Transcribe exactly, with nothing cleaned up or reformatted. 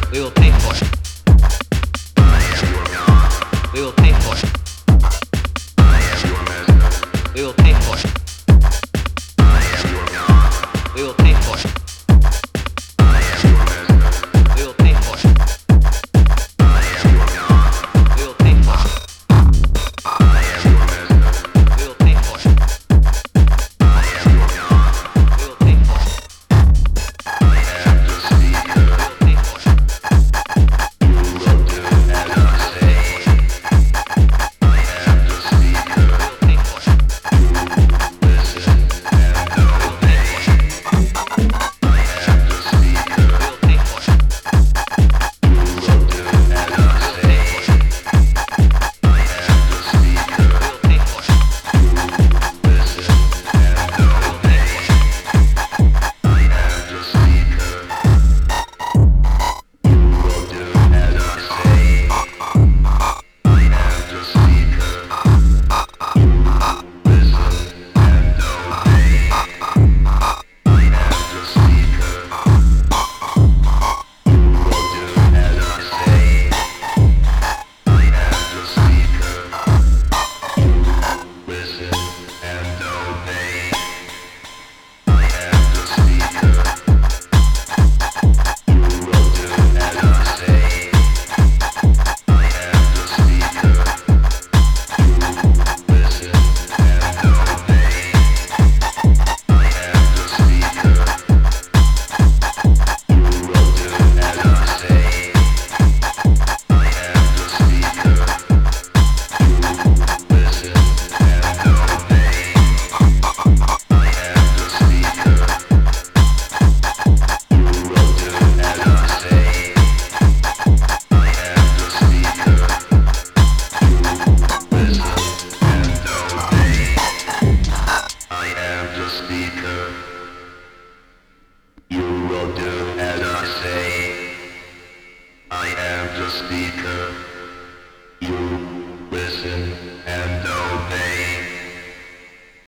We will pay for it. We will pay for it. We will pay for it. We will pay for it. We will pay for it. We will pay for it. We will pay for it. We will pay for it. You will do as I say. I am the speaker.